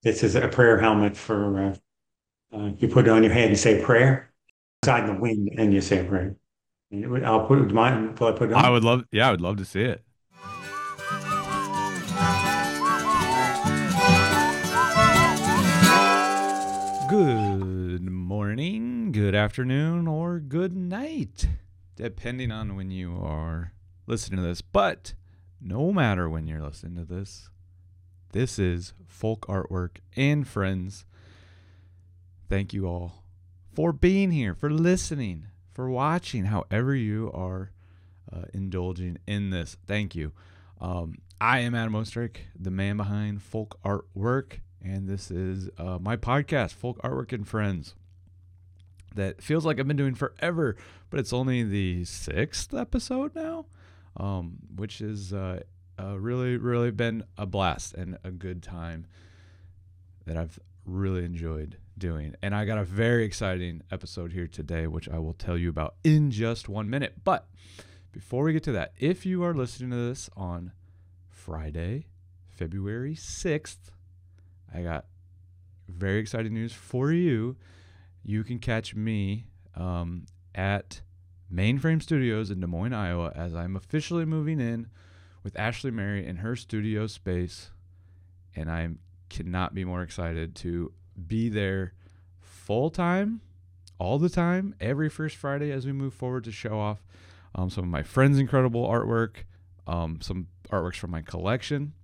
This is a prayer helmet for you put it on your head and say prayer. Outside in the wind, and you say a prayer. I'll put it. Mine. Will I put it I on? would love, yeah, I would love to see it. Good morning, good afternoon, or good night, depending on when you are listening to this. But no matter when you're listening to this, this is Folk Artwork and Friends. Thank you all for being here, for listening, for watching, however you are indulging in this. Thank you. I am Adam Ostrick, the man behind Folk Artwork, and this is my podcast, Folk Artwork and Friends, that feels like I've been doing forever, but it's only the 6th episode now, which is really, really been a blast and a good time that I've really enjoyed doing. And I got a very exciting episode here today, which I will tell you about in just 1 minute. But before we get to that, if you are listening to this on Friday, February 6th, I got very exciting news for you. You can catch me at Mainframe Studios in Des Moines, Iowa, as I'm officially moving in with Ashley Mary in her studio space. And I cannot be more excited to be there full time, all the time, every first Friday as we move forward to show off some of my friends' incredible artwork, some artworks from my collection.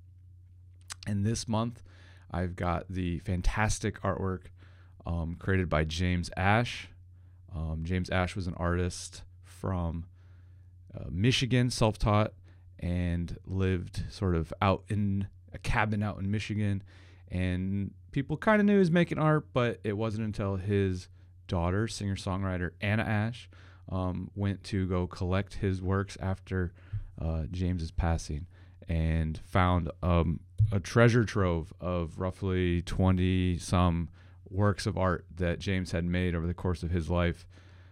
And this month, I've got the fantastic artwork created by James Ash. James Ash was an artist from Michigan, self-taught, and lived sort of out in a cabin out in Michigan. And people kind of knew he was making art, but it wasn't until his daughter, singer-songwriter Anna Ash, went to go collect his works after James's passing, and found a treasure trove of roughly 20-some works of art that James had made over the course of his life,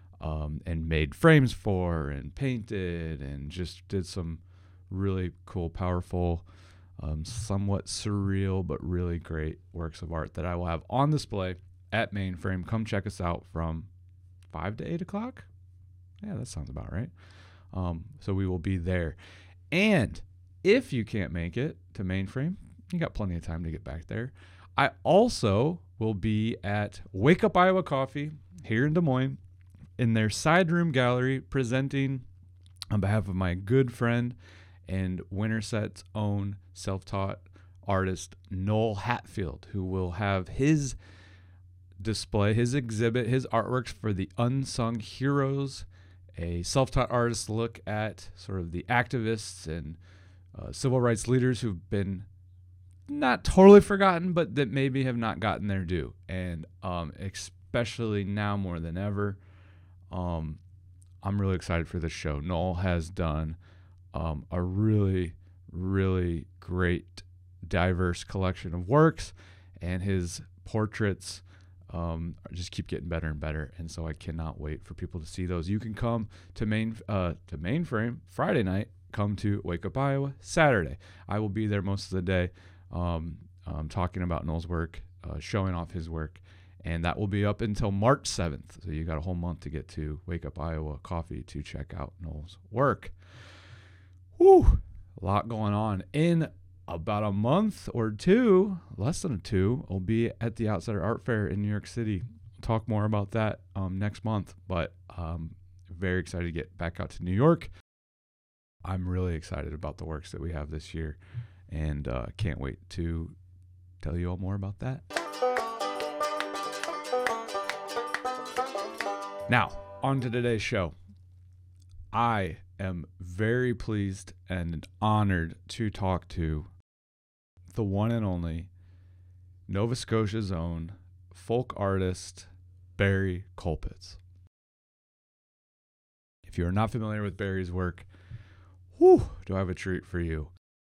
and made frames for and painted and just did some really cool, powerful, somewhat surreal but really great works of art that I will have on display at Mainframe. Come check us out from 5 to 8 o'clock. Yeah, that sounds about right. So we will be there. And if you can't make it to Mainframe, you got plenty of time to get back there. I also will be at Wake Up Iowa Coffee here in Des Moines in their side room gallery, presenting on behalf of my good friend and Winterset's own self-taught artist, Noel Hatfield, who will have his display, his exhibit, his artworks for the Unsung Heroes, a self-taught artist look at sort of the activists and civil rights leaders who've been not totally forgotten, but that maybe have not gotten their due. And especially now more than ever, I'm really excited for this show. Noel has done a really, really great, diverse collection of works, and his portraits just keep getting better and better. And so I cannot wait for people to see those. You can come to Mainframe Friday night. Come to Wake Up Iowa Saturday. I will be there most of the day, talking about Noel's work, showing off his work, and that will be up until March 7th. So you got a whole month to get to Wake Up Iowa Coffee to check out Noel's work. Whew, a lot going on. In about a month or two, less than two, I'll be at the Outsider Art Fair in New York City. I'll talk more about that next month, but very excited to get back out to New York. I'm really excited about the works that we have this year, and can't wait to tell you all more about that. Now, on to today's show. I am very pleased and honored to talk to the one and only Nova Scotia's own folk artist, Barry Colpitts. If you are not familiar with Barry's work, do I have a treat for you.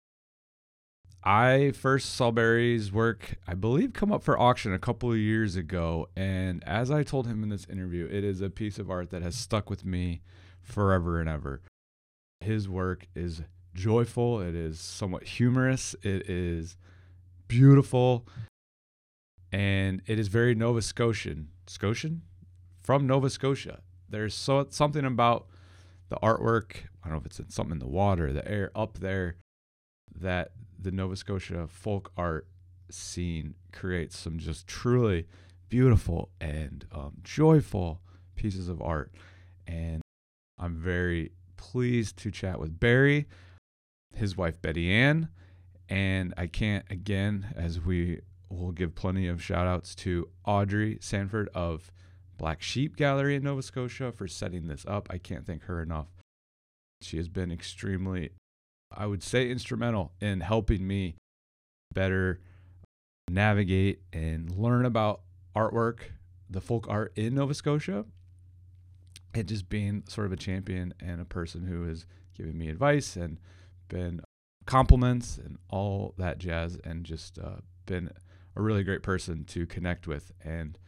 I first saw Barry's work, I believe, come up for auction a couple of years ago. And as I told him in this interview, it is a piece of art that has stuck with me forever and ever. His work is joyful. It is somewhat humorous. It is beautiful. and it is very Nova Scotian. Scotian? From Nova Scotia. There's something about the artwork. I don't know if it's something in the water, the air up there, that the Nova Scotia folk art scene creates some just truly beautiful and joyful pieces of art. And I'm very pleased to chat with Barry, his wife Betty Ann, and I can't, again, as we will give plenty of shout outs to Audrey Sanford of Black Sheep Gallery in Nova Scotia for setting this up. I can't thank her enough. She has been extremely, I would say, instrumental in helping me better navigate and learn about artwork, the folk art in Nova Scotia, and just being sort of a champion and a person who has given me advice and been compliments and all that jazz, and just been a really great person to connect with and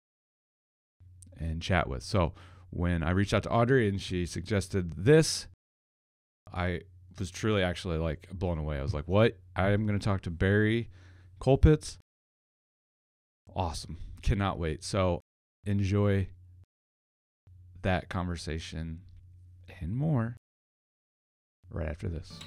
chat with. So when I reached out to Audrey and she suggested this, I was truly actually like blown away. I was like, what? I am going to talk to Barry Colpitts. Awesome. Cannot wait. So enjoy that conversation and more right after this.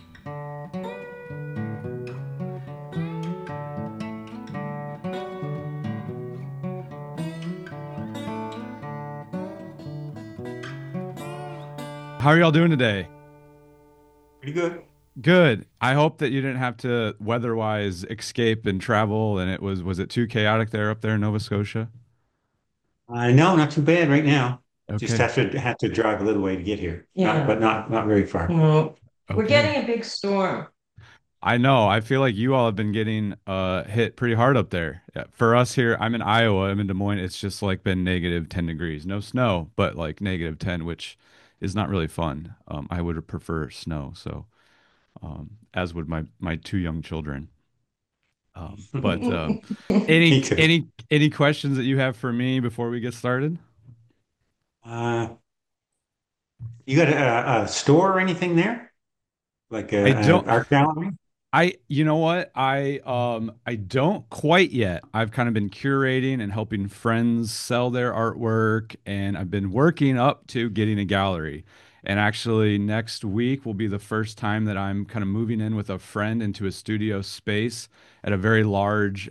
How are y'all doing today? Pretty good. Good. I hope that you didn't have to weather-wise escape and travel, and was it too chaotic there up there in Nova Scotia? No, not too bad right now. Just Okay. have to drive a little way to get here. Yeah. But not very far. Well, we're Okay. getting a big storm. I know. I feel like you all have been getting hit pretty hard up there. Yeah, for us here, I'm in Iowa. I'm in Des Moines. It's just like been negative 10 degrees. No snow, but like negative 10, which is not really fun. I would prefer snow. So, as would my two young children. But Me too. any questions that you have for me before we get started? Uh, you got a store or anything there? Like I a don't. art gallery? You know what? I don't quite yet. I've kind of been curating and helping friends sell their artwork, and I've been working up to getting a gallery. And actually, next week will be the first time that I'm kind of moving in with a friend into a studio space at a very large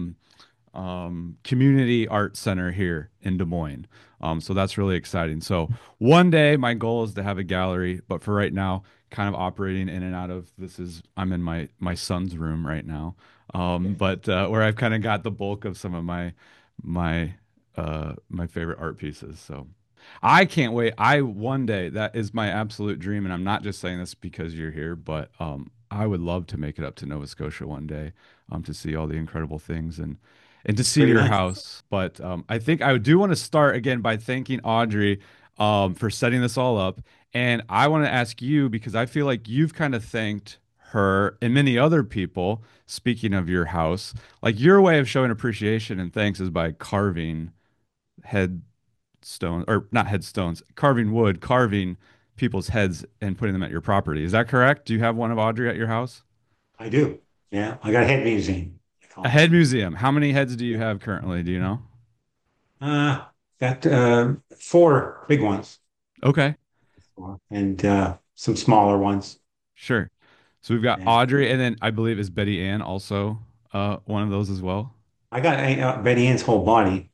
community art center here in Des Moines. So that's really exciting. So one day my goal is to have a gallery, but for right now, kind of operating in and out of I'm in my son's room right now. But where I've kind of got the bulk of some of my my favorite art pieces. So I can't wait. I one day, that is my absolute dream, and I'm not just saying this because you're here, but I would love to make it up to Nova Scotia one day, to see all the incredible things and to see Pretty your nice. house. But I think I do want to start again by thanking Audrey for setting this all up. And I want to ask you, because I feel like you've kind of thanked her and many other people, speaking of your house, like your way of showing appreciation and thanks is by carving headstones, or not headstones, carving wood, carving people's heads and putting them at your property. Is that correct? Do you have one of Audrey at your house? I do. Yeah, I got a head museum, they A call head museum. How many heads do you it. have currently? Do you know? Got four big ones Okay, and some smaller ones. sure. So we've got Yeah. Audrey, and then I believe is Betty Ann also one of those as well. I got Betty Ann's whole body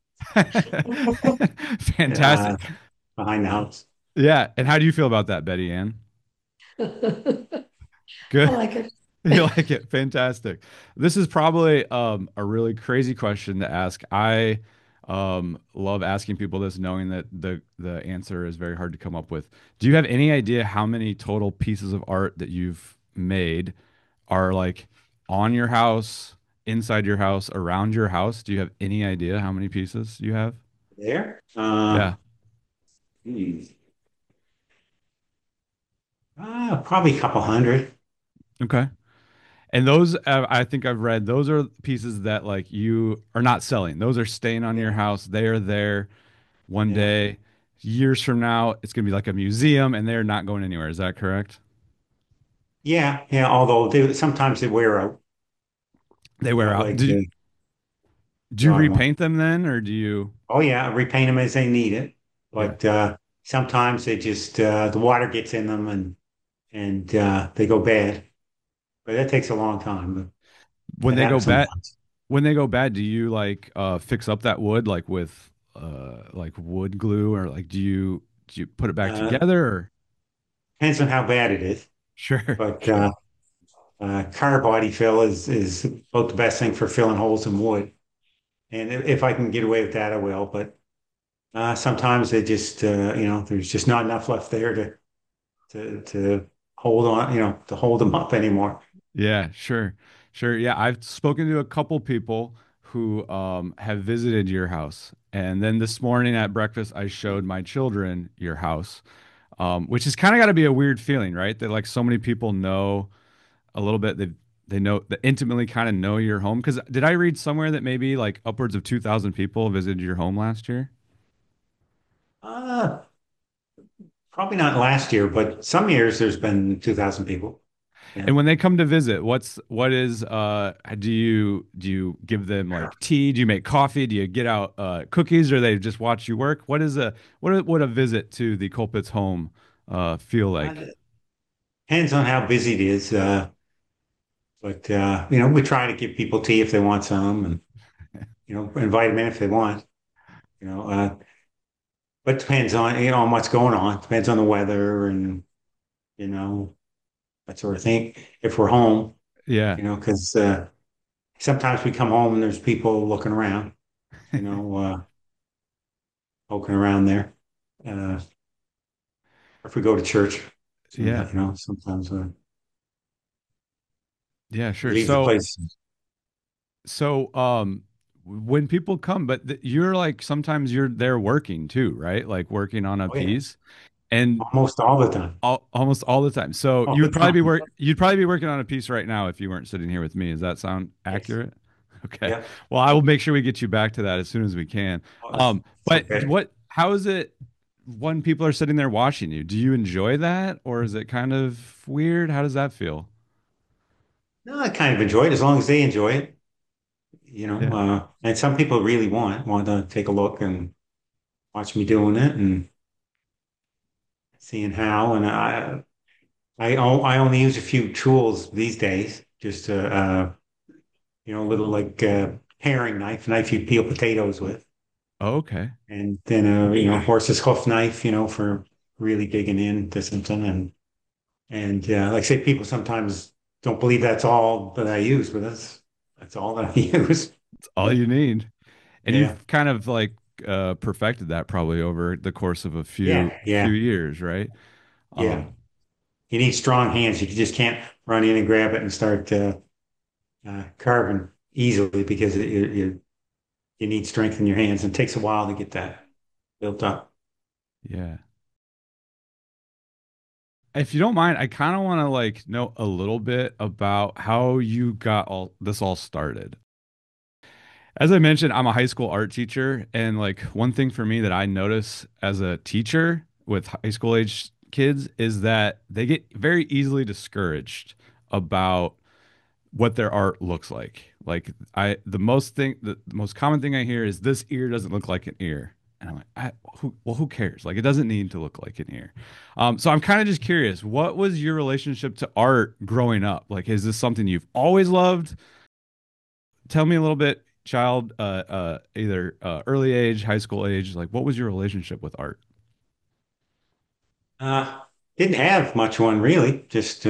uh, Fantastic. behind the house. Yeah. And how do you feel about that, Betty Ann? I Good. like it. You like it? Fantastic. This is probably a really crazy question to ask. I love asking people this, knowing that the answer is very hard to come up with. Do you have any idea how many total pieces of art that you've made are like on your house, inside your house, around your house? Do you have any idea how many pieces you have? There. Yeah. Hmm, probably a couple hundred. Okay. And those, I think I've read, those are pieces that like you are not selling. Those are staying on your Yeah. house. They are there one Yeah. day, years from now, it's going to be like a museum and they're not going anywhere. Is that correct? Yeah. Yeah. Although sometimes they wear out, They wear out. like Do you broad one. repaint them then, or do you? Oh yeah, repaint them as they need it, Yeah. but sometimes they just the water gets in them and they go bad. But that takes a long time. But When that they go happens bad, sometimes. when they go bad, do you like fix up that wood like with like wood glue, or like do you put it back Uh, together or? Depends on how bad it is. Sure, But sure. car body fill is about the best thing for filling holes in wood. And if I can get away with that, I will. But sometimes they just there's just not enough left there to hold on, to hold them up anymore. Yeah, sure. Sure. Yeah, I've spoken to a couple people who have visited your house. And then this morning at breakfast, I showed my children your house, which has kind of got to be a weird feeling, right? That like so many people know a little bit, they know that intimately kind of know your home. Because did I read somewhere that maybe like upwards of 2,000 people visited your home last year? Uh, Probably not last year, but some years there's been 2,000 people. Yeah. And when they come to visit, what is do you give them like tea? Do you make coffee? Do you get out cookies, or they just watch you work? What would a visit to the Colpitts home feel like? It depends on how busy it is. But we try to give people tea if they want some, and invite them in if they want. You know, but depends on on what's going on. Depends on the weather and you know that sort of thing. If we're home, Yeah. because sometimes we come home and there's people looking around. You know, poking around there. Uh, if we go to church, Yeah. sometimes Yeah, we sure. leave the So place. so when people come, but you're like sometimes you're there working too, right? Like working on a Oh yeah, piece and almost all the time. almost all the time. So All the time. you'd probably be working on a piece right now if you weren't sitting here with me. Does that sound Yes. accurate? Okay. Yeah. Well, I will make sure we get you back to that as soon as we can. Oh, it's But okay. how is it when people are sitting there watching you? Do you enjoy that or is it kind of weird? How does that feel? No, I kind of enjoy it as long as they enjoy it. Yeah. And some people really want to take a look and watch me doing it and seeing how. And I only use a few tools these days, just a little like paring knife you peel potatoes with, Oh, okay. and then horse's hoof knife, for really digging into something. And like I say, people sometimes don't believe that's all that I use, but that's all that I use. It's all you need. And Yeah, you've kind of like perfected that probably over the course of a yeah, few yeah, years, right? yeah. Um, You need strong hands. You just can't run in and grab it and start carving easily because you need strength in your hands. And it takes a while to get that built up. yeah. If you don't mind, I kind of want to like know a little bit about how you got all started. As I mentioned, I'm a high school art teacher, and like one thing for me that I notice as a teacher with high school age kids is that they get very easily discouraged about what their art looks like. Like the most common thing I hear is this ear doesn't look like an ear. And I'm like, who cares? Like, it doesn't need to look like an ear. So I'm kind of just curious, what was your relationship to art growing up? Like, is this something you've always loved? Tell me a little bit, child, either early age, high school age. Like, what was your relationship with art? Uh, didn't have much one really. Just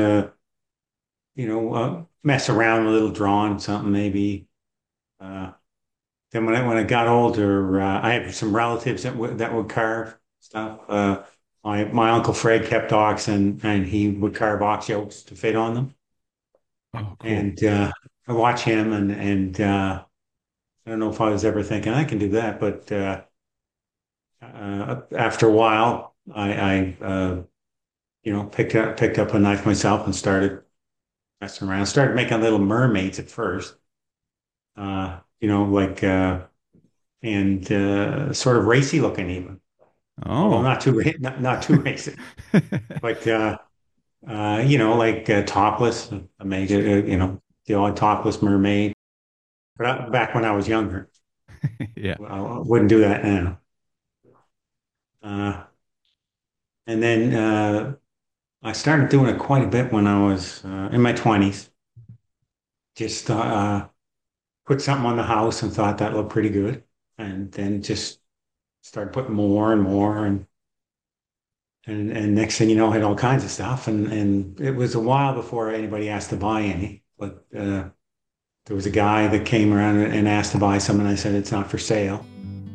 mess around a little, drawing something maybe. Uh, then when I got older, I had some relatives that would carve stuff. My uncle Fred kept ox and he would carve ox yokes to fit on them. Oh, cool. And I watch him and I don't know if I was ever thinking I can do that, but after a while, I picked up a knife myself and started messing around. Started making little mermaids at first, like and sort of racy looking even, although Oh. not too racy, but like topless. I made it, the odd topless mermaid, but back when I was younger. Yeah. I wouldn't do that now. Uh, and then I started doing it quite a bit when I was in my 20s. Just put something on the house and thought that looked pretty good. And then just started putting more and more. And next thing you know, I had all kinds of stuff. And it was a while before anybody asked to buy any. But there was a guy that came around and asked to buy some, and I said, it's not for sale.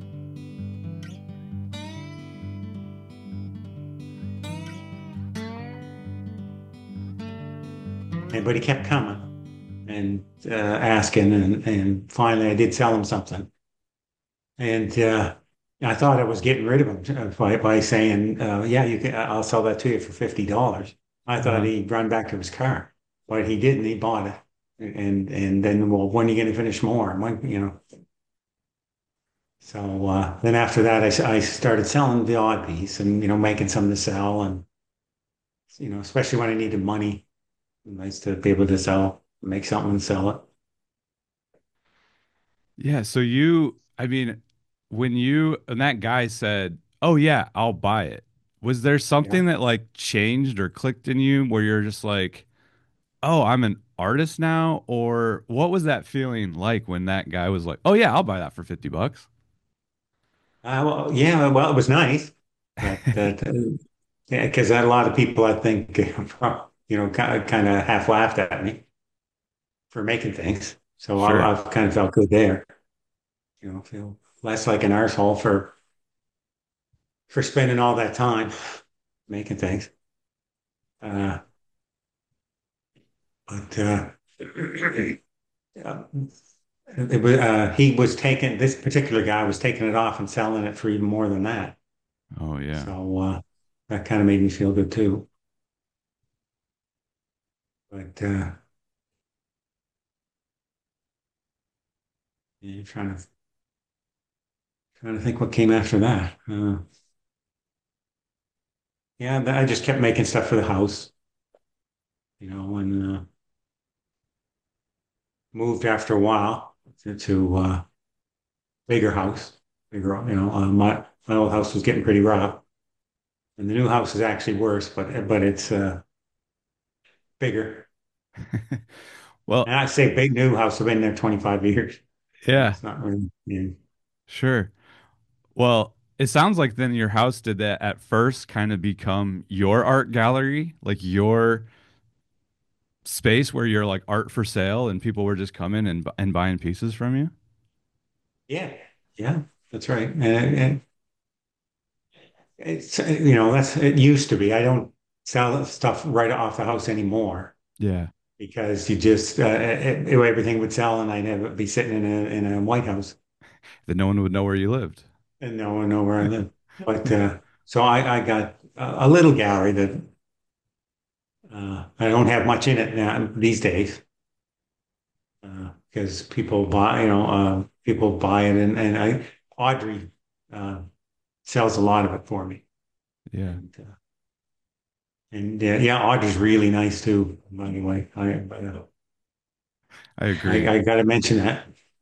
But he kept coming and asking. And finally, I did sell him something. And I thought I was getting rid of him by saying, yeah, you can, I'll sell that to you for $50. I thought Uh-huh. he'd run back to his car, but he didn't. He bought it. And then, well, when are you going to finish more? When. So then after that, I started selling the odd piece and, making some to sell. And, especially when I needed money, nice to be able to make something and sell it. Yeah. I mean, and that guy said, "Oh yeah, I'll buy it." Was there Yeah. something that like changed or clicked in you where you're just like, "Oh, I'm an artist now," or what was that feeling like when that guy was like, "Oh yeah, I'll buy that for $50?" Well, yeah, well, it was nice, but yeah, because a lot of people, I think, kind of half laughed at me for making things. So Sure. I've kind of felt good there, feel less like an arsehole for spending all that time making things. Uh, but uh, he was taking this particular guy was taking it off and selling it for even more than that. Oh yeah. So that kind of made me feel good too. But yeah, trying to think what came after that. Yeah, I just kept making stuff for the house, and moved after a while to bigger house, bigger. My old house was getting pretty rough, and the new house is actually worse, but it's bigger. Well, And I say big new house. I've been there 25 years, so yeah, it's not really. Yeah. sure. Well, it sounds like then your house did that at first kind of become your art gallery, like your space where you're like art for sale and people were just coming and buying pieces from you. Yeah, yeah, that's right. And it's that's it used to be. I don't sell stuff right off the house anymore Yeah. because you just everything would sell and I'd have it be sitting in a White House That no one would know where you lived. and no one know where I live. But so I got a little gallery that I don't have much in it now these days because people buy it and Audrey uh, sells a lot of it for me. Yeah, And yeah, Audrey's really nice too. By the way, I agree. I got to mention that.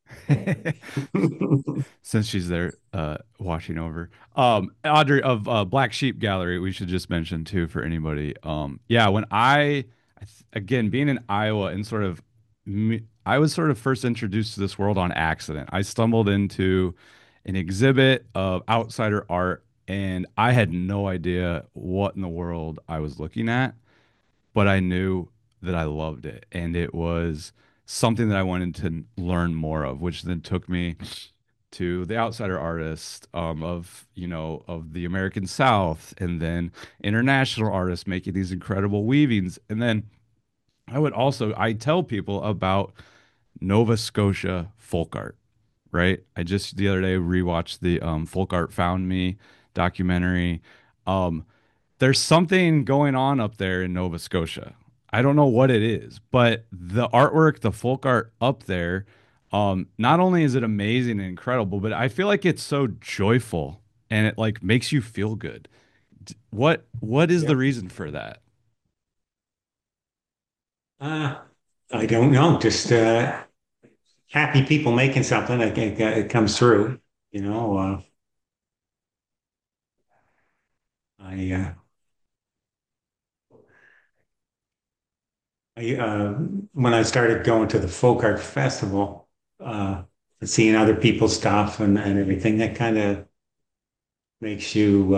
Since she's there watching over. Audrey of Black Sheep Gallery, we should just mention too for anybody. Yeah, when again being in Iowa and I was sort of first introduced to this world on accident. I stumbled into an exhibit of outsider art and I had no idea what in the world I was looking at, but I knew that I loved it and it was something that I wanted to learn more of, which then took me to the outsider artist of the American South, and then international artists making these incredible weavings. And then I tell people about Nova Scotia folk art, right? I just the other day rewatched the Folk Art Found Me documentary. Um, there's something going on up there in Nova Scotia. I don't know what it is, but the artwork, the folk art up there, not only is it amazing and incredible, but I feel like it's so joyful and it like makes you feel good. What is Yeah. the reason for that? Uh, I don't know. Just happy people making something, it comes through. You know, I, uh, when I started going to the folk art festival, uh, and seeing other people's stuff and everything, that kind of makes you,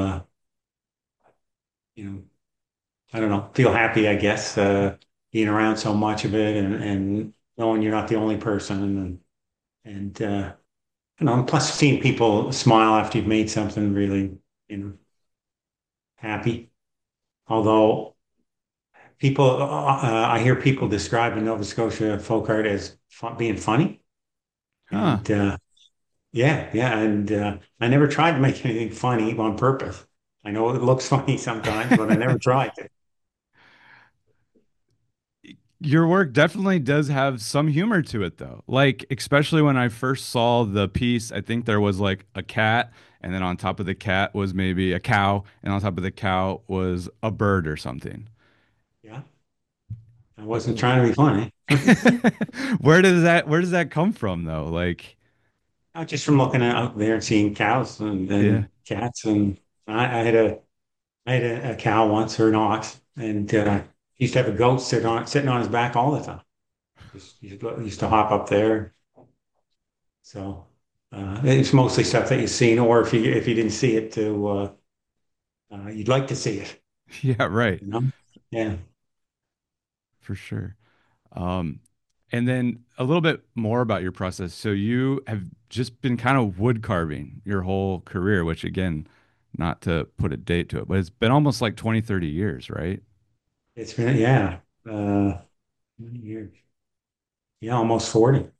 you know, I don't know, feel happy, I guess, being around so much of it and knowing you're not the only person and you know, and plus seeing people smile after you've made something really, you know, happy. Although people, I hear people describing Nova Scotia folk art as being funny, Huh. and yeah, yeah, and I never tried to make anything funny on purpose. I know it looks funny sometimes, but I never tried to. Your work definitely does have some humor to it, though. Like, especially when I first saw the piece, I think there was like a cat, and then on top of the cat was maybe a cow, and on top of the cow was a bird or something. Yeah, I wasn't trying to be funny. Where does that come from though? Like, Just from looking out there and seeing cows yeah. and cats, and I had a cow once or an ox, and he used to have a goat sitting on his back all the time. Used to hop up there. So it's mostly stuff that you've seen, or if you didn't see it, you'd like to see it. Yeah, right. You know? Yeah. For sure. Um, and then a little bit more about your process. So you have just been kind of wood carving your whole career, which again, not to put a date to it, but it's been almost like 20, 30 years, right? It's been, yeah, many years. Yeah, almost 40.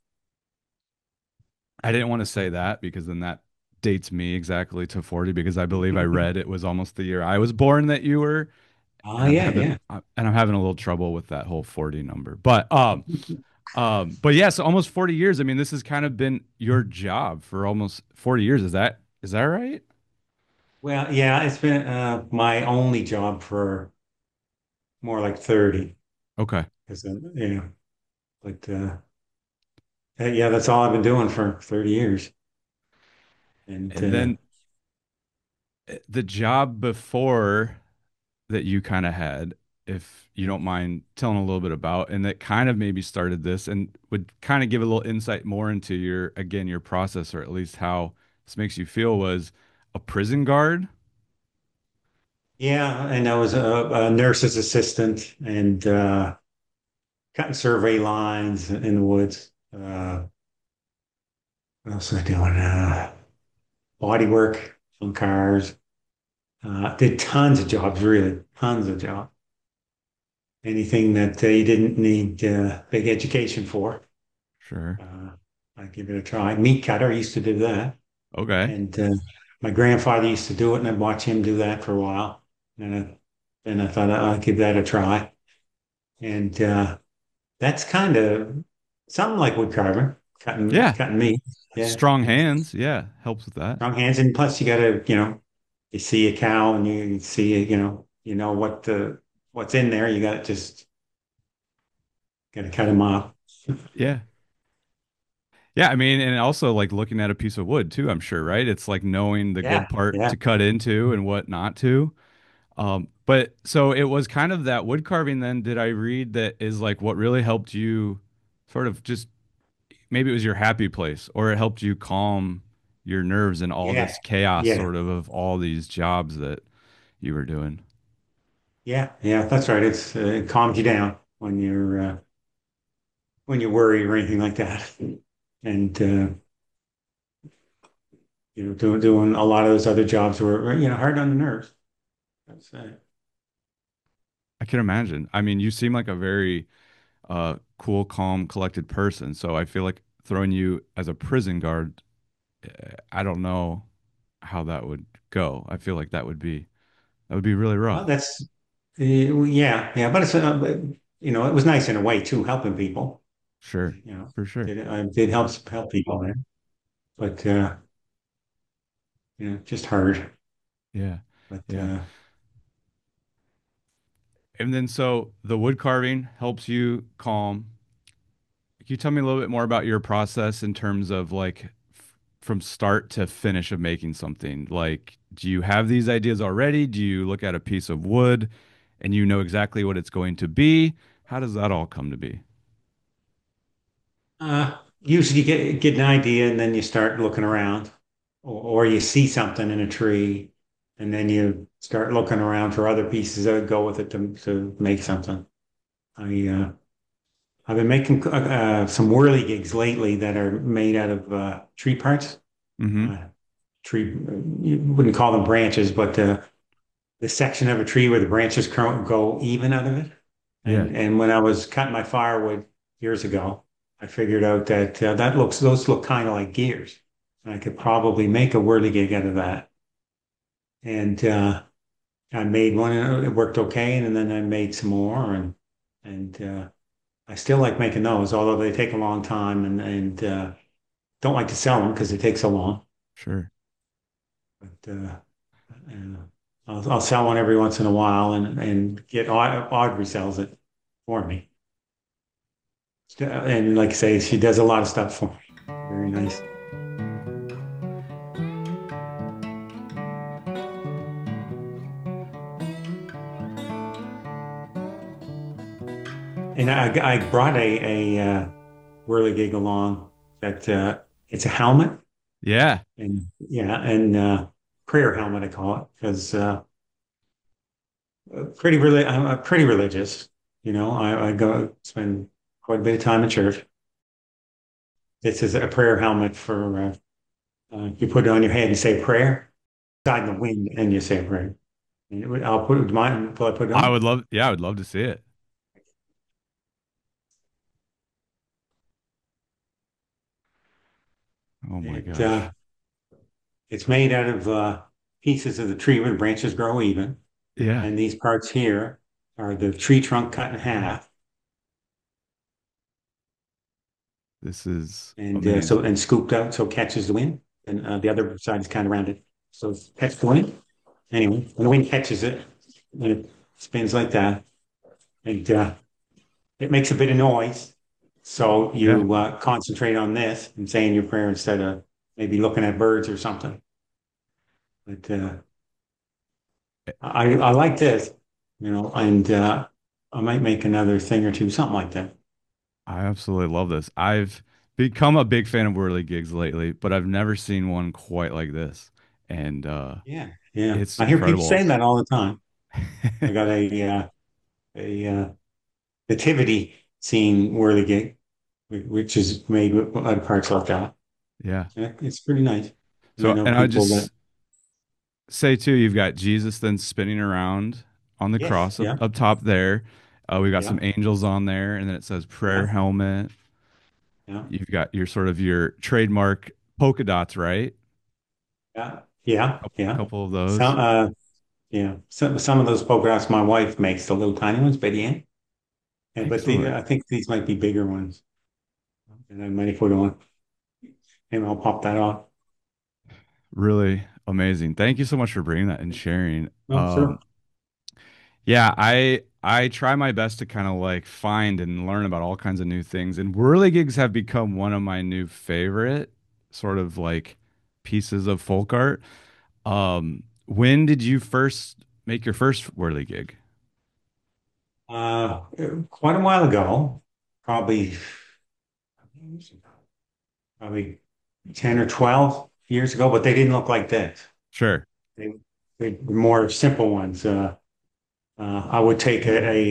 I didn't want to say that because then that dates me exactly to 40 because I believe I read it was almost the year I was born that you were, Oh, and yeah, yeah. I'm having a little trouble with that whole 40 number. But yeah, so almost 40 years. I mean, this has kind of been your job for almost 40 years. Is that right? Well, yeah, it's been my only job for more like 30. Okay. Because, you know, but yeah, that's all I've been doing for 30 years. And And then the job before that you kind of had, if you don't mind telling a little bit about, and that kind of maybe started this and would kind of give a little insight more into your, again, your process, or at least how this makes you feel, was a prison guard. yeah, and I was a nurse's assistant and cutting survey lines in the woods. What else was I doing? Body work on cars. Did tons of jobs, really, tons of jobs. Anything that you didn't need big education for, Sure. uh, I'd give it a try. Meat cutter, I used to do that. Okay. And my grandfather used to do it, and I'd watch him do that for a while. And I thought I'd give that a try. And that's kind of something like wood carving, Yeah. cutting meat. Yeah, Strong yeah. hands. Yeah. Helps with that. Strong hands, and plus you got to, you know, you see a cow and you see, you know what's in there. You got to just got to cut them off. Yeah. Yeah, I mean, and also like looking at a piece of wood too, I'm sure, right? It's like knowing the Yeah, good part yeah, to cut into and what not to. But so it was kind of that wood carving then, did I read, that is like what really helped you sort of just, maybe it was your happy place, or it helped you calm your nerves in all yeah, this chaos yeah, sort of all these jobs that you were doing. yeah, yeah. That's right. It calms you down when you're worried or anything like that, and you know, doing a lot of those other jobs were, you know, hard on the nerves. That's I can imagine. I mean, you seem like a very cool, calm, collected person. So I feel like throwing you as a prison guard, I don't know how that would go. I feel like that would be really well, rough. that's yeah, yeah. But you know, it was nice in a way too, helping people. Sure, You know, for sure. did help people there, but you know, just hard. Yeah, But yeah. And then so the wood carving helps you calm. you tell me a little bit more about your process in terms of like from start to finish of making something? Like, do you have these ideas already? Do you look at a piece of wood and you know exactly what it's going to be? How does that all come to be? Usually you get an idea and then you start looking around, or you see something in a tree, and then you start looking around for other pieces that go with it to make something. I I've been making some whirly gigs lately that are made out of tree parts. Mm-hmm. Uh, tree You wouldn't call them branches, but the section of a tree where the branches go even out of it. Yeah. And when I was cutting my firewood years ago, I figured out that those look kind of like gears. And I could probably make a whirligig out of that. And I made one and it worked okay. And then I made some more and I still like making those, although they take a long time and don't like to sell them because it takes so long. Sure. But I'll sell one every once in a while and get Audrey sells it for me. And like I say, she does a lot of stuff for me. Very nice. And I brought a whirligig along that it's a helmet Yeah. and yeah, and prayer helmet I call it because I'm pretty religious. You know, I go spend quite a bit of time in church. This is a prayer helmet for you put it on your head and say a prayer, side in the wind, and you say a prayer. I'll put it mine. Will I put it I on? would love, yeah, I would love to see it. Oh my It gosh. it's made out of pieces of the tree where the branches grow even, Yeah. and these parts here are the tree trunk cut in half, This is and amazing. scooped out so it catches the wind, and the other side is kind of rounded, so it catches the wind. Anyway, when the wind catches it, and it spins like that, and it makes a bit of noise. So Yeah. you concentrate on this and saying your prayer instead of maybe looking at birds or something. But I like this, you know, and I might make another thing or two, something like that. I absolutely love this. I've become a big fan of whirly gigs lately, but I've never seen one quite like this. And Yeah, yeah. it's I hear people incredible. saying that all the time. I got a nativity scene whirligig, which is made with other parts like that. Yeah. Yeah, it's pretty nice. And I So, know and I would people that, just say too, you've got Jesus then spinning around on the yes, cross yeah, up top there. We've got some yeah, angels on there, and then it says prayer yeah, helmet. yeah, You've got your sort of your trademark polka dots, right? yeah, yeah, yeah. Couple of those. Some, yeah, some of those polka dots my wife makes, the little tiny ones, by the end. But Excellent. I think these might be bigger ones, and I might put on, and I'll pop that off. Really amazing. Thank you so much for bringing that and sharing. Oh, sure. Yeah, I try my best to kind of like find and learn about all kinds of new things, and whirligigs have become one of my new favorite sort of like pieces of folk art. When did you first make your first whirligig? Uh, Quite a while ago, probably probably 10 or 12 years ago, but they didn't look like this. Sure. They, they were more simple ones. I would take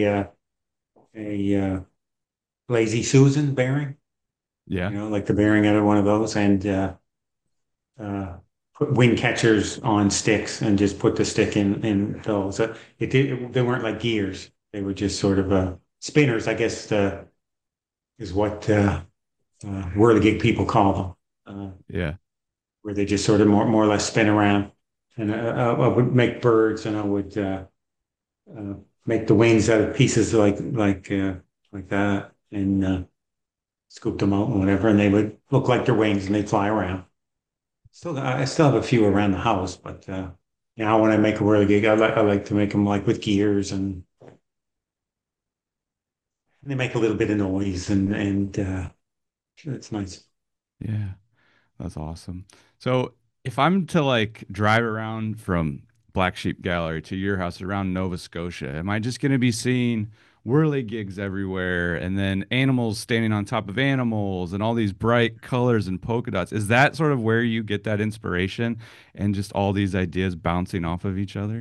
a Lazy Susan bearing, Yeah. you know, like the bearing out of one of those, and uh, put wind catchers on sticks and just put the stick in those. They weren't like gears. They were just sort of spinners, I guess, is what whirligig people call them, Yeah. where they just sort of more or less spin around. And I would make birds, and I would uh, make the wings out of pieces like that, and scoop them out and whatever, and they would look like their wings, and they'd fly around. I still have a few around the house, but now when I make a whirligig, I like to make them like with gears, and they make a little bit of noise, and It's nice. Yeah, that's awesome. So if I'm to like drive around from Black Sheep Gallery to your house around Nova Scotia, am I just going to be seeing whirly gigs everywhere and then animals standing on top of animals and all these bright colors and polka dots? Is that sort of where you get that inspiration and just all these ideas bouncing off of each other?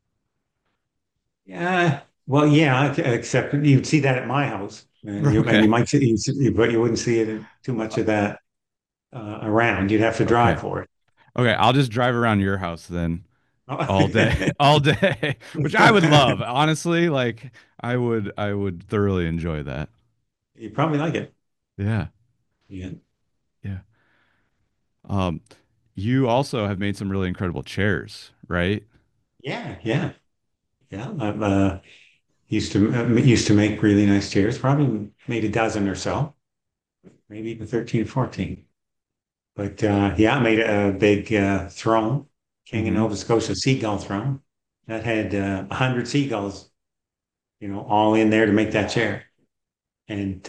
Yeah. Well, yeah, except you'd see that at my house, and Okay. you might but you wouldn't see it too much of that around. You'd have to drive Okay. for it. Okay, I'll just drive around your house then Oh. all day, all day, which I would love. Honestly, like I would thoroughly enjoy that. You probably like it. Yeah. Yeah. Yeah. Um, you also have made some really incredible chairs, right? Yeah. Yeah. Yeah. I've used to make really nice chairs. Probably made a dozen or so, maybe even 13 or 14. But yeah, I made a big throne, King of Mm-hmm. Nova Scotia seagull throne that had 100 seagulls, all in there to make that chair. And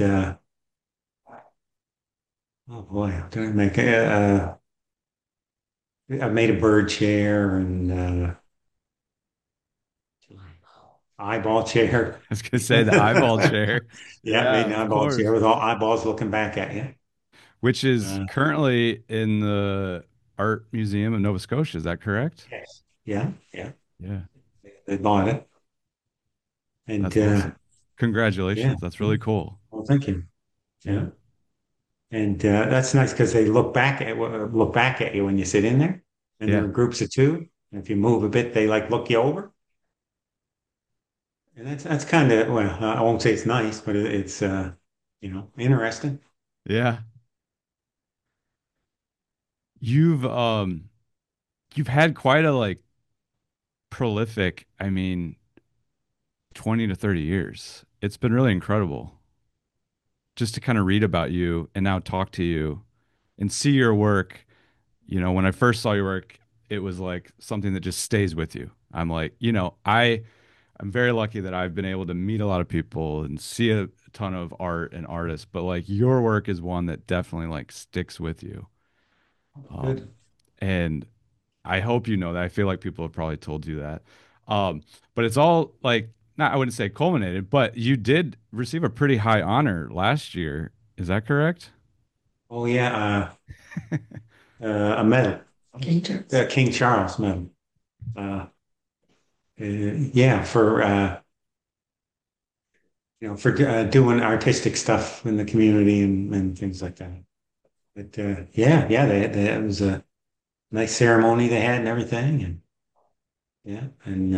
oh boy, did I make I made a bird chair and eyeball chair. I was gonna say the eyeball chair. Yeah, I made Yeah, an of eyeball chair course. with all eyeballs looking back at you. Which is Uh, currently in the Art Museum of Nova Scotia. Is that correct? yes. Yeah, yeah. Yeah, They bought it. And that's awesome. yeah. Congratulations. That's really cool. Well, thank you. Yeah. Yeah. And that's nice because they look back at you when you sit in there, and there Yeah. are groups of two. And if you move a bit, they like look you over, and that's kind of well, I won't say it's nice, but it's interesting. Yeah. You've um you've had quite a like prolific, I mean, 20 to 30 years. It's been really incredible just to kind of read about you and now talk to you and see your work. You know, when I first saw your work, it was like something that just stays with you. I'm like, I'm very lucky that I've been able to meet a lot of people and see a ton of art and artists, but like your work is one that definitely like sticks with you. Um, Good. and I hope you know that. I feel like people have probably told you that. Um, but it's all like, not, I wouldn't say culminated, but you did receive a pretty high honor last year. Is that correct? Oh yeah, a medal, Angels. the King Charles medal. Uh, yeah, for for doing artistic stuff in the community and things like that. But yeah, yeah, it was a nice ceremony they had and everything, and yeah, and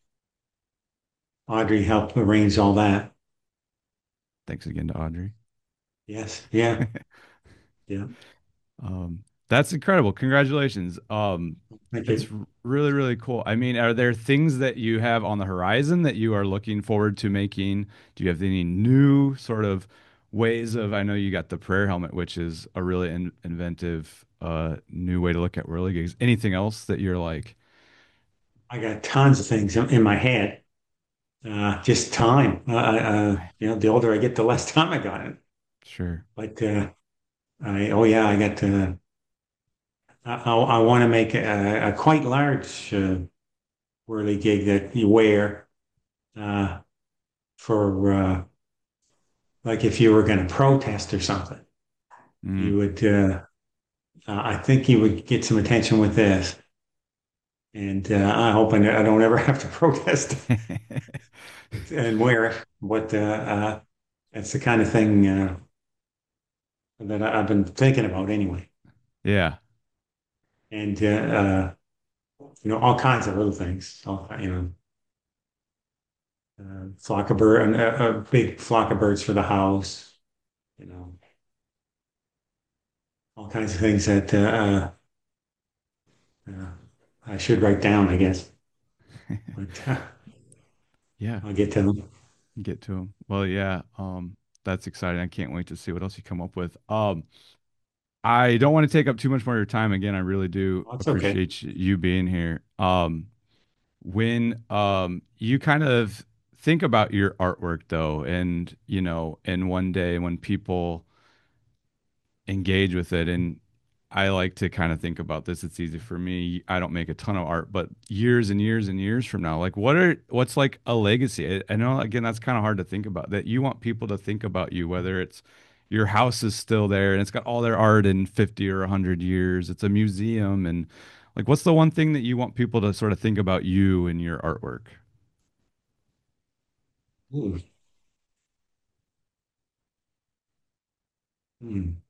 Audrey helped arrange all that. Thanks again to Audrey. Yes, yeah, yeah. That's incredible. Congratulations. Thank It's you. really, really cool. I mean, are there things that you have on the horizon that you are looking forward to making? Do you have any new sort of ways of, I know you got the prayer helmet, which is a really inventive, new way to look at whirly gigs. Anything else that you're like, I got tons of things in my head. Just time. The older I get, the less time I got it. sure. But oh yeah, I got to. I want to make a quite large whirly gig that you wear uh, for like if you were going to protest or something. Mm. You would. I think you would get some attention with this, and I hope I don't ever have to protest and wear it. But that's the kind of thing that I've been thinking about anyway, Yeah, and all kinds of little things. Flock of bird, and a big flock of birds for the house. You know, all kinds of things that uh, I should write down, I guess. But yeah, I'll get to them. get to them. Well, yeah, that's exciting. I can't wait to see what else you come up with. I don't want to take up too much more of your time. Again, I really do Oh, it's okay. appreciate you being here. When you kind of think about your artwork though, and and one day when people engage with it. And I like to kind of think about this. It's easy for me. I don't make a ton of art, but years and years and years from now, like what's like a legacy? I know again that's kind of hard to think about, that you want people to think about you, whether it's your house is still there and it's got all their art in 50 or 100 years. It's a museum, and like what's the one thing that you want people to sort of think about you and your artwork? Ooh, hmm.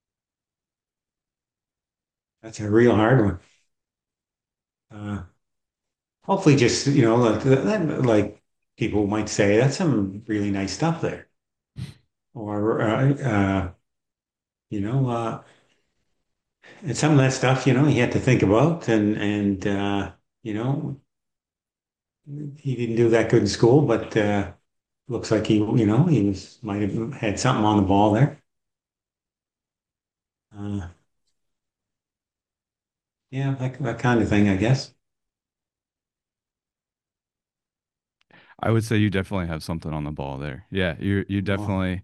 That's a real hard one. Uh, Hopefully, just like people might say, that's some really nice stuff there, or you know, and some of that stuff, he had to think about, and you know, he didn't do that good in school, but looks like he might have had something on the ball there. Uh, yeah, that kind of thing, I guess. I would say you definitely have something on the ball there. Yeah, you Well, definitely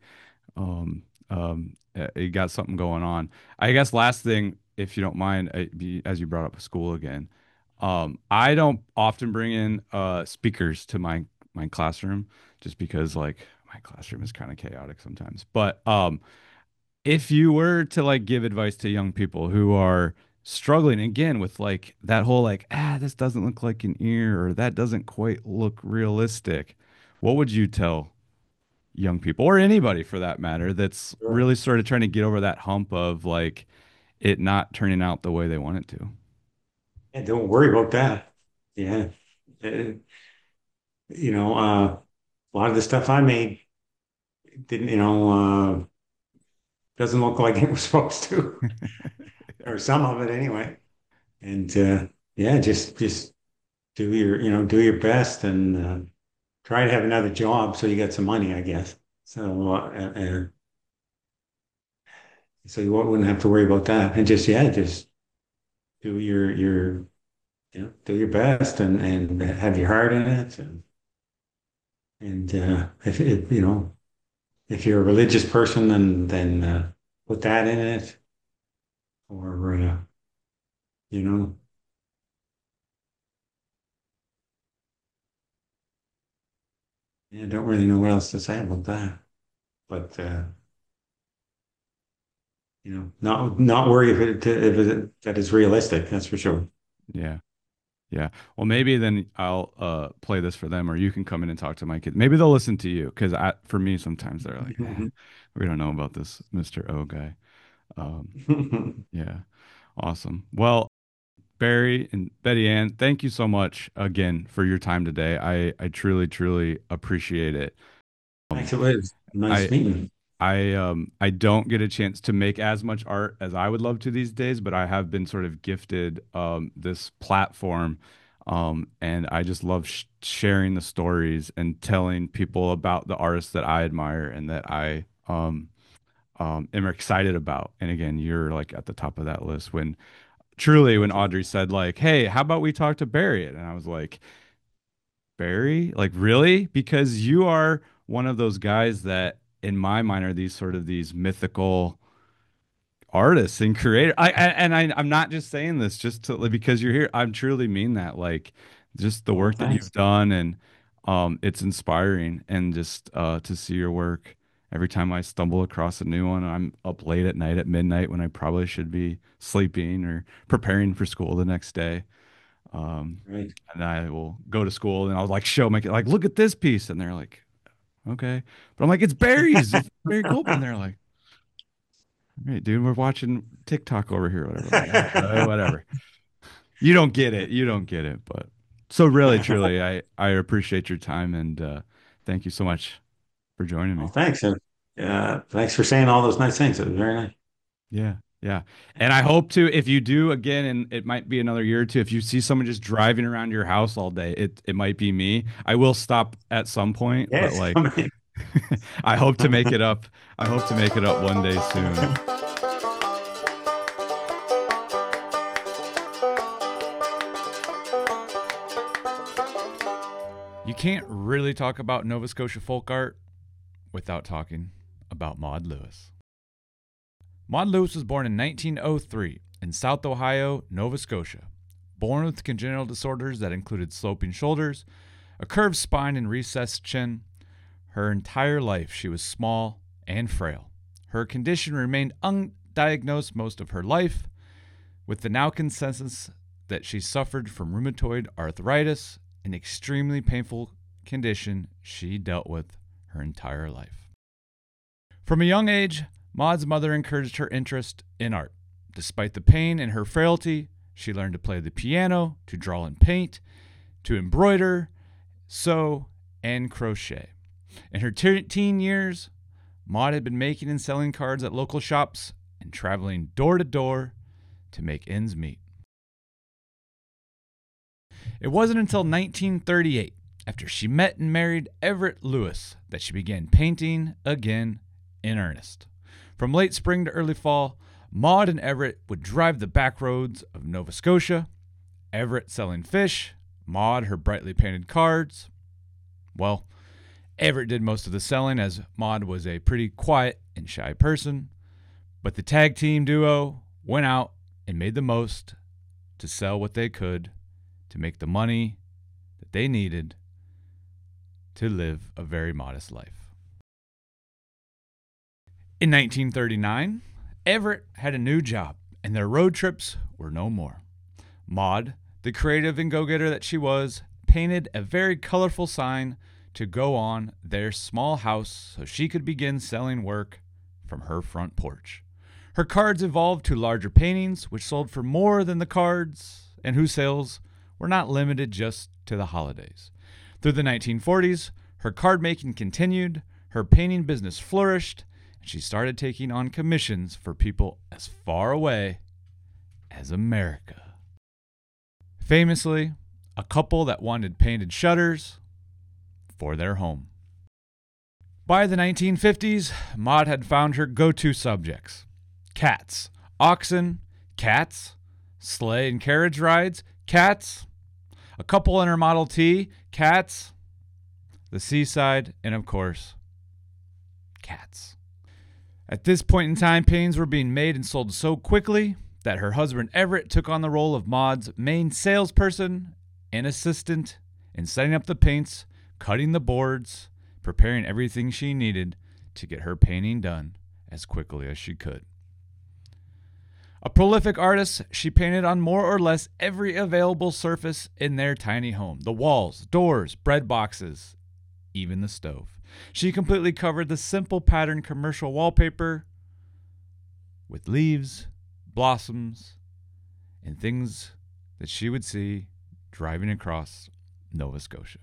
you got something going on. I guess last thing, if you don't mind, as you brought up school again, I don't often bring in speakers to my classroom just because like my classroom is kind of chaotic sometimes. But if you were to like give advice to young people who are struggling again with like that whole like this doesn't look like an ear or that doesn't quite look realistic, what would you tell young people or anybody for that matter that's sure. really sort of trying to get over that hump of like it not turning out the way they want it to? Yeah, don't worry about that. Yeah. Uh, a lot of the stuff I made didn't, doesn't look like it was supposed to, or some of it anyway. And yeah, just do your best and try to have another job so you get some money, I guess. So you wouldn't have to worry about that. And just do do your best and have your heart in it. And if you're a religious person, then put that in it, or you know, yeah, don't really know what else to say about that. But not worry if that is realistic. That's for sure. Yeah. Yeah. Well, maybe then I'll play this for them, or you can come in and talk to my kids. Maybe they'll listen to you because for me sometimes they're like, we don't know about this Mr. O guy. Um, yeah. Awesome. Well, Barry and Betty Ann, thank you so much again for your time today. I truly, truly appreciate it. Um, Thanks, it was nice I meeting I don't get a chance to make as much art as I would love to these days, but I have been sort of gifted this platform, and I just love sharing the stories and telling people about the artists that I admire and that I am excited about. And again, you're like at the top of that list. When truly, when you. Audrey said like, "Hey, how about we talk to Barry?" and I was like, Barry? Like, really? Because you are one of those guys that, in my mind, are these sort of these mythical artists and creator. I'm not just saying this just to like, because you're here. I truly mean that. Like, just the Well, work that thanks. you've done, and it's inspiring, and just to see your work. Every time I stumble across a new one, I'm up late at night at midnight when I probably should be sleeping or preparing for school the next day. Right. And I will go to school and I'll like show my kid, like, look at this piece. And they're like, okay. But I'm like, it's Barry's. It's Barry Copeland. They're like, all right, dude, we're watching TikTok over here, whatever. I'm like, whatever. You don't get it. You don't get it. But so really, truly, I appreciate your time and thank you so much for joining Well, me. thanks. Thanks for saying all those nice things. It was very nice. Yeah. Yeah. And I hope to, if you do again, and it might be another year or two, if you see someone just driving around your house all day, it might be me. I will stop at some point, but Yes. like I hope to make it up. I hope to make it up one day soon. You can't really talk about Nova Scotia folk art without talking about Maud Lewis. Maud Lewis was born in 1903 in South Ohio, Nova Scotia. Born with congenital disorders that included sloping shoulders, a curved spine, and recessed chin, her entire life she was small and frail. Her condition remained undiagnosed most of her life, with the now consensus that she suffered from rheumatoid arthritis, an extremely painful condition she dealt with her entire life. From a young age, Maud's mother encouraged her interest in art. Despite the pain and her frailty, she learned to play the piano, to draw and paint, to embroider, sew, and crochet. In her teen years, Maud had been making and selling cards at local shops and traveling door to door to make ends meet. It wasn't until 1938, after she met and married Everett Lewis, that she began painting again in earnest. From late spring to early fall, Maud and Everett would drive the back roads of Nova Scotia, Everett selling fish, Maud her brightly painted cards. Well, Everett did most of the selling, as Maud was a pretty quiet and shy person, but the tag team duo went out and made the most to sell what they could to make the money that they needed to live a very modest life. In 1939, Everett had a new job, and their road trips were no more. Maud, the creative and go-getter that she was, painted a very colorful sign to go on their small house so she could begin selling work from her front porch. Her cards evolved to larger paintings, which sold for more than the cards, and whose sales were not limited just to the holidays. Through the 1940s, her card making continued, her painting business flourished, and she started taking on commissions for people as far away as America. Famously, a couple that wanted painted shutters for their home. By the 1950s, Maud had found her go-to subjects: cats, oxen, cats, sleigh and carriage rides, cats, a couple in her Model T, cats, the seaside, and of course, cats. At this point in time, paintings were being made and sold so quickly that her husband Everett took on the role of Maud's main salesperson and assistant in setting up the paints, cutting the boards, preparing everything she needed to get her painting done as quickly as she could. A prolific artist, she painted on more or less every available surface in their tiny home: the walls, doors, bread boxes, even the stove. She completely covered the simple pattern commercial wallpaper with leaves, blossoms, and things that she would see driving across Nova Scotia.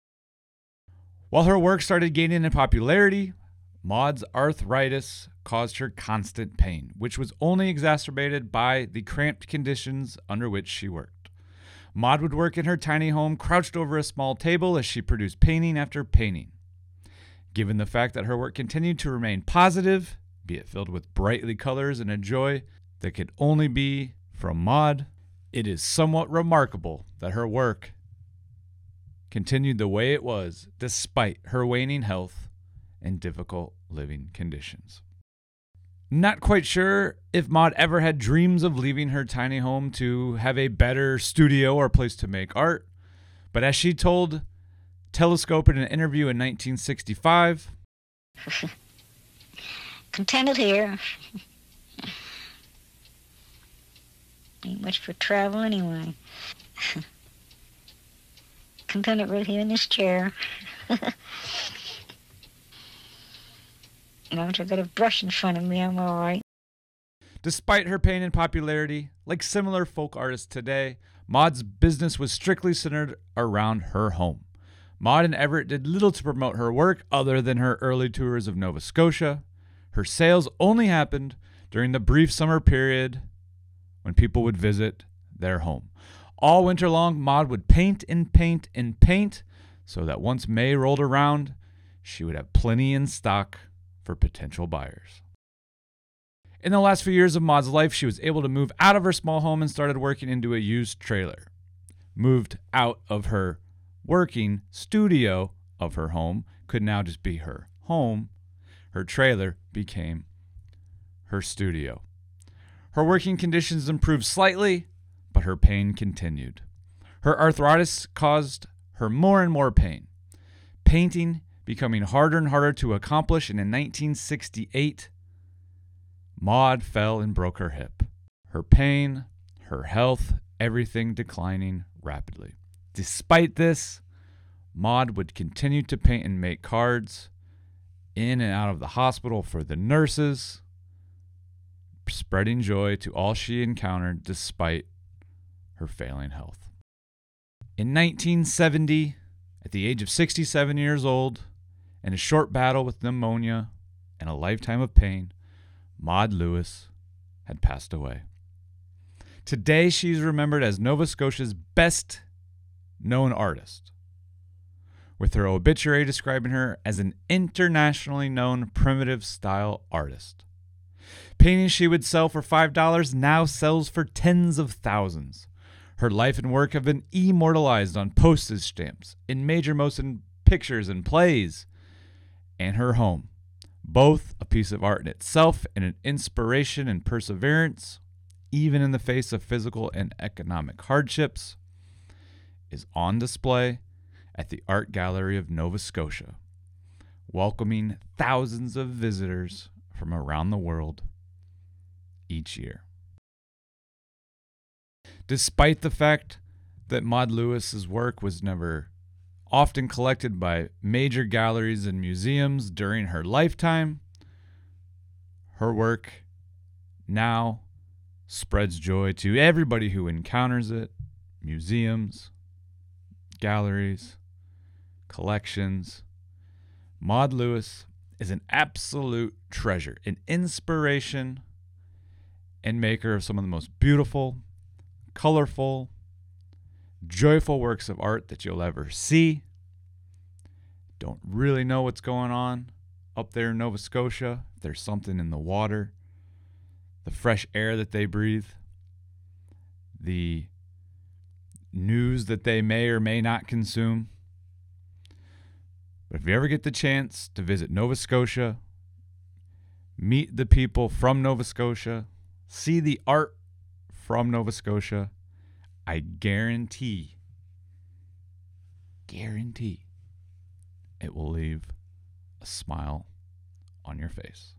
While her work started gaining in popularity, Maud's arthritis caused her constant pain, which was only exacerbated by the cramped conditions under which she worked. Maud would work in her tiny home, crouched over a small table as she produced painting after painting. Given the fact that her work continued to remain positive, be it filled with brightly colors and a joy that could only be from Maud, it is somewhat remarkable that her work continued the way it was despite her waning health and difficult living conditions. Not quite sure if Maud ever had dreams of leaving her tiny home to have a better studio or place to make art, but as she told Telescope in an interview in 1965, contented here. Ain't much for travel anyway. Contented right here in this chair. As long as I got a brush in front of me, I'm all right. Despite her pain and popularity, like similar folk artists today, Maud's business was strictly centered around her home. Maud and Everett did little to promote her work other than her early tours of Nova Scotia. Her sales only happened during the brief summer period when people would visit their home. All winter long, Maud would paint and paint and paint so that once May rolled around, she would have plenty in stock for potential buyers. In the last few years of Maud's life, she was able to move out of her small home and started working into a used trailer. Moved out of her working studio of her home, could now just be her home. Her trailer became her studio. Her working conditions improved slightly, but her pain continued. Her arthritis caused her more and more pain. Painting becoming harder and harder to accomplish, and in 1968, Maud fell and broke her hip. Her pain, her health, everything declining rapidly. Despite this, Maud would continue to paint and make cards in and out of the hospital for the nurses, spreading joy to all she encountered despite her failing health. In 1970, at the age of 67 years old, in a short battle with pneumonia and a lifetime of pain, Maud Lewis had passed away. Today, she's remembered as Nova Scotia's best known artist, with her obituary describing her as an internationally known primitive style artist. Paintings she would sell for $5 now sells for tens of thousands. Her life and work have been immortalized on postage stamps, in major motion pictures and plays, and her home, both a piece of art in itself and an inspiration and perseverance, even in the face of physical and economic hardships, is on display at the Art Gallery of Nova Scotia, welcoming thousands of visitors from around the world each year. Despite the fact that Maud Lewis's work was never often collected by major galleries and museums during her lifetime, her work now spreads joy to everybody who encounters it, museums, galleries, collections. Maud Lewis is an absolute treasure, an inspiration, and maker of some of the most beautiful, colorful, joyful works of art that you'll ever see. Don't really know what's going on up there in Nova Scotia. There's something in the water, the fresh air that they breathe, the news that they may or may not consume. But if you ever get the chance to visit Nova Scotia, meet the people from Nova Scotia, see the art from Nova Scotia, I guarantee it will leave a smile on your face.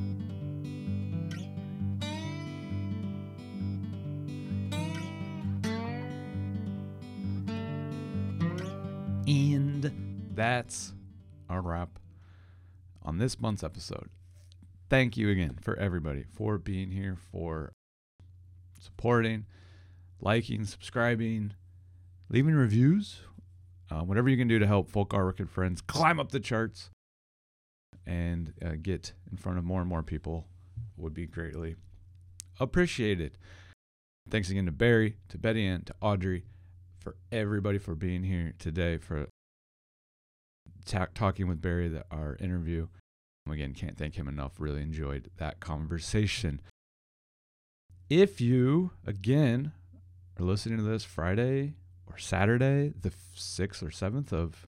And that's a wrap on this month's episode. Thank you again for everybody for being here, for supporting, liking, subscribing, leaving reviews, whatever you can do to help Folk Art Wicked Friends climb up the charts and get in front of more and more people would be greatly appreciated. Thanks again to Barry, to Betty Ann, to Audrey, for everybody for being here today, for talking with Barry, our interview. Again, can't thank him enough. Really enjoyed that conversation. If you, again, are listening to this Friday or Saturday, the 6th or 7th of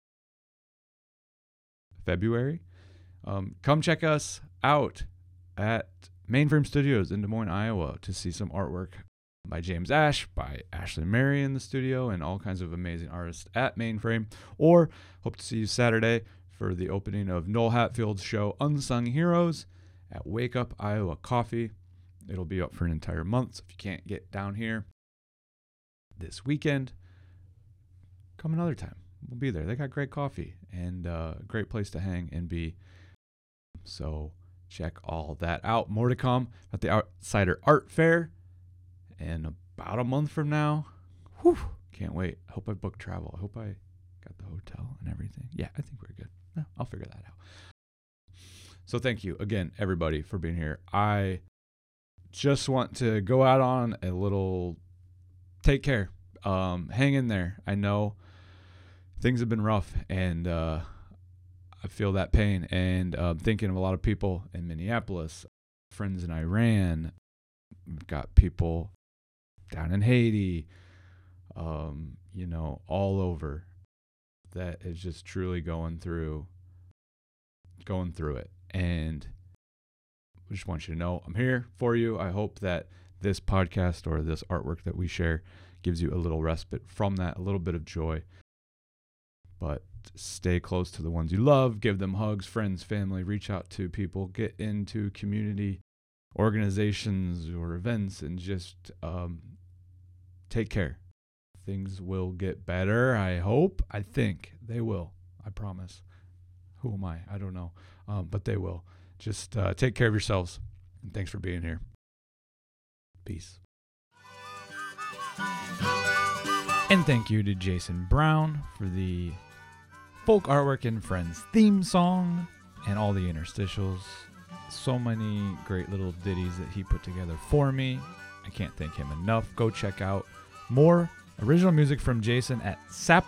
February, come check us out at Mainframe Studios in Des Moines, Iowa, to see some artwork by James Ash, by Ashley Mary in the studio, and all kinds of amazing artists at Mainframe. Or hope to see you Saturday for the opening of Noel Hatfield's show Unsung Heroes at Wake Up Iowa Coffee. It'll be up for an entire month, so if you can't get down here this weekend, come another time. We'll be there. They got great coffee and a great place to hang and be. So check all that out. More to come at the Outsider Art Fair in about a month from now. Whew, can't wait. I hope I booked travel. I hope I got the hotel and everything. Yeah, I think we're good. Yeah, I'll figure that out. So thank you again, everybody, for being here. I just want to go out on a little take care. Hang in there. I know things have been rough, and I feel that pain. And thinking of a lot of people in Minneapolis, friends in Iran. We've got people down in Haiti, all over, that is just truly going through it. And I just want you to know I'm here for you. I hope that this podcast or this artwork that we share gives you a little respite from that, a little bit of joy. But stay close to the ones you love. Give them hugs, friends, family. Reach out to people. Get into community organizations or events and just take care. Things will get better, I hope. I think they will. I promise. Who am I? I don't know. But they will. Just take care of yourselves. And thanks for being here. Peace. And thank you to Jason Brown for the folk artwork and Friends theme song and all the interstitials. So many great little ditties that he put together for me. I can't thank him enough. Go check out more original music from Jason at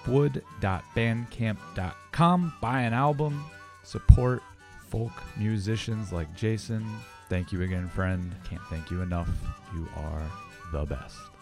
sapwood.bandcamp.com. Buy an album. Support folk musicians like Jason. Thank you again, friend. Can't thank you enough. You are the best.